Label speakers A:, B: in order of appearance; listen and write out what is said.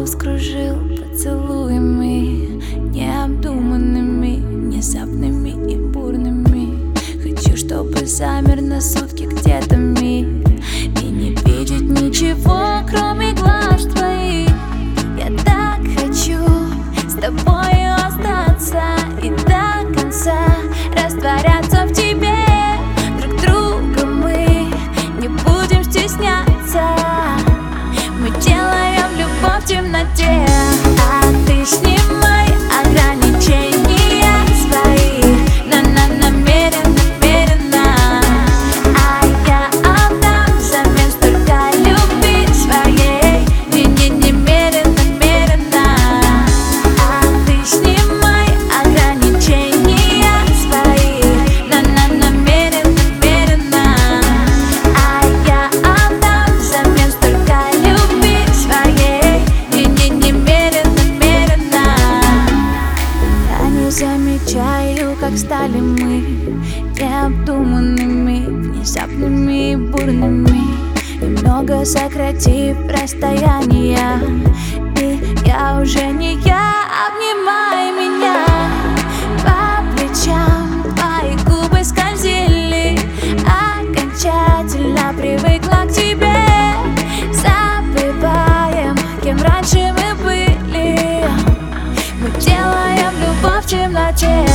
A: вскружил поцелуями, необдуманными, внезапными и бурными. Хочу, чтобы замер на сутки где-то мир и не видеть ничего, кроме глаз твоих. Я так хочу с тобою остаться и до конца растворяться в тебе. Друг друга мы не будем стесняться, мы делаем любовь в темноте. А ты снимай ограничения свои, намеренно, а я отдам взамен столько любви своей, намеренно. А ты снимай ограничения свои, намеренно, а я отдам взамен столько любви своей, намеренно. Я не замечаю, как стали мы необдуманными, внезапными и бурными, немного сократив расстояние. И я уже не я, обнимай меня. По плечам твои губы скользили, окончательно привыкла к тебе. Забываем, кем раньше мы были, мы делаем любовь в темноте.